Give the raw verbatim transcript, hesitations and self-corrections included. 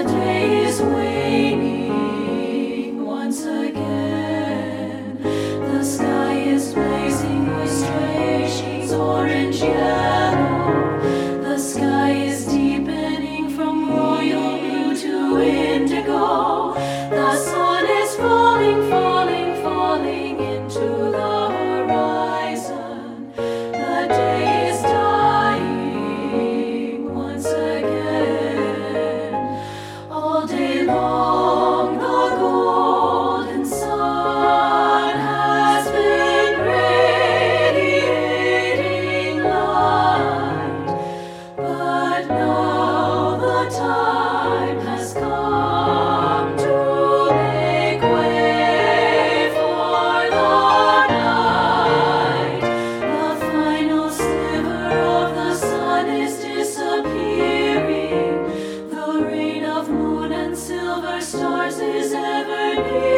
day is waning once again. The sky is blazing with stray shades orange yellow. The sky is deepening from royal blue to indigo. The sun is falling, falling, falling into the horizon. The day is dying once again. All day long the golden sun has been radiating light, but now the time has come to make way for the night. The final sliver of the sun is disappearing. The reign of moon and silver stars is ever near.